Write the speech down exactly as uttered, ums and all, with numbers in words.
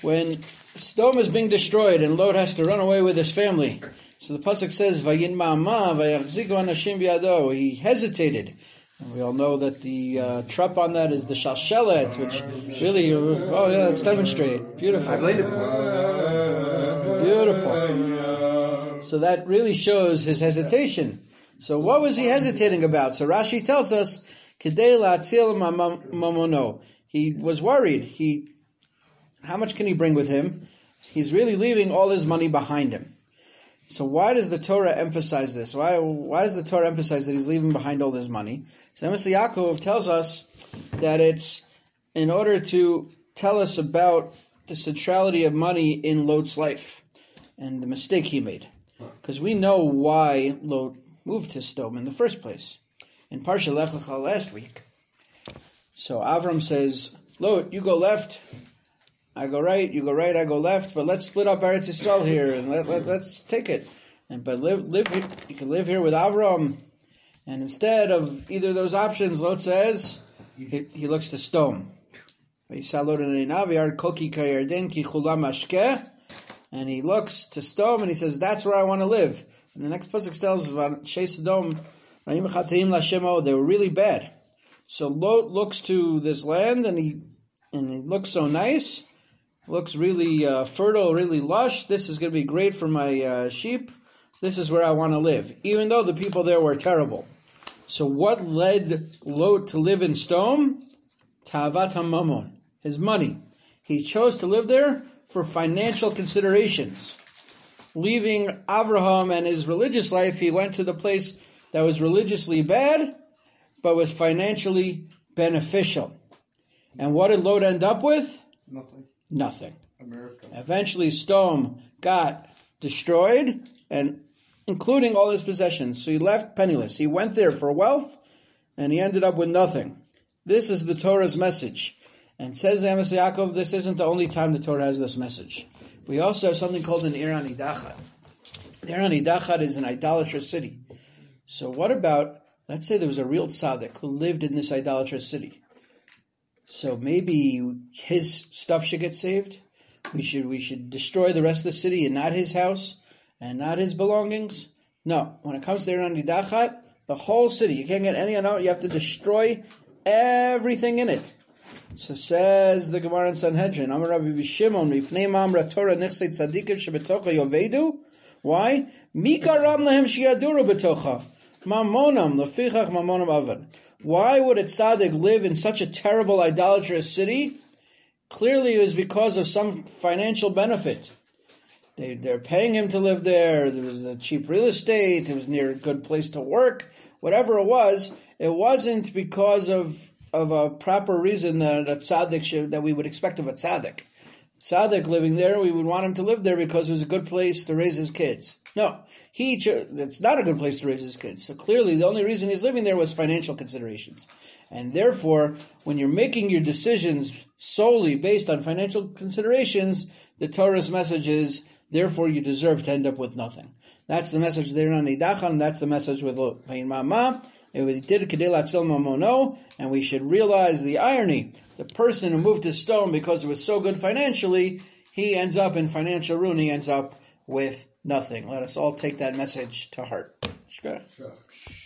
when Sodom is being destroyed and Lot has to run away with his family. So the pasuk says, "Vayin ma'ama vayachziku anashim biyado." He hesitated. And we all know that the uh, trup on that is the shalshelet, which really, oh yeah, let's demonstrate. Beautiful. I've laid it before. Beautiful. So that really shows his hesitation. So what was he hesitating about? So Rashi tells us, "Kedei la'atzil mamono." He was worried. He, how much can he bring with him? He's really leaving all his money behind him. So why does the Torah emphasize this? Why why does the Torah emphasize that he's leaving behind all his money? So Mister Yaakov tells us that it's in order to tell us about the centrality of money in Lot's life and the mistake he made. Because we know why Lot moved to Sodom in the first place. In Parsha Lech Lecha last week. So Avram says, Lot, you go left, I go right, you go right, I go left, but let's split up Eretz Yisrael here and let, let, let's take it. And but live live here, you can live here with Avram. And instead of either of those options, Lot says he, he looks to Sodom. And he looks to Sodom and he says, that's where I want to live. And the next pasuk tells us Sodom, they were really bad. So Lot looks to this land and he and it looks so nice. Looks really uh, fertile, really lush. This is going to be great for my uh, sheep. This is where I want to live, even though the people there were terrible. So what led Lot to live in Sodom? Ta'avat HaMamon, his money. He chose to live there for financial considerations. Leaving Avraham and his religious life, he went to the place that was religiously bad, but was financially beneficial. And what did Lot end up with? Nothing. Nothing. America. Eventually, Sodom got destroyed, and including all his possessions. So he left penniless. He went there for wealth, and he ended up with nothing. This is the Torah's message. And says Amos Yaakov, this isn't the only time the Torah has this message. We also have something called an Ir Anidachad. The Ir Anidachad is an idolatrous city. So what about, let's say there was a real tzaddik who lived in this idolatrous city. So maybe his stuff should get saved. We should we should destroy the rest of the city and not his house and not his belongings. No, when it comes to Ir Anidachad, the whole city, you can't get any on out. You have to destroy everything in it. So says the Gemara in Sanhedrin, Amar Rabbi Bishimon, Mipnei Mamra Torah Nechsei Tzadikim Shebetocha Yovedu. Why? Mi garam lehem shiaduru betocha. Mamonam lefichach mamonam avan. Why would a tzaddik live in such a terrible idolatrous city? Clearly it was because of some financial benefit. They, they're paying him to live there. There was a cheap real estate. It was near a good place to work. Whatever it was, it wasn't because of, of a proper reason that a tzaddik should, that we would expect of a tzaddik. Tzaddik living there, we would want him to live there because it was a good place to raise his kids. No, he cho- that's not a good place to raise his kids. So clearly the only reason he's living there was financial considerations. And therefore, when you're making your decisions solely based on financial considerations, the Torah's message is, therefore you deserve to end up with nothing. That's the message there on Nidachan, that's the message with Vayin Ma'ama. It was did Kedei Latzil Mamono, and we should realize the irony. The person who moved to Sodom because it was so good financially, he ends up in financial ruin, he ends up with nothing. Let us all take that message to heart. Sure.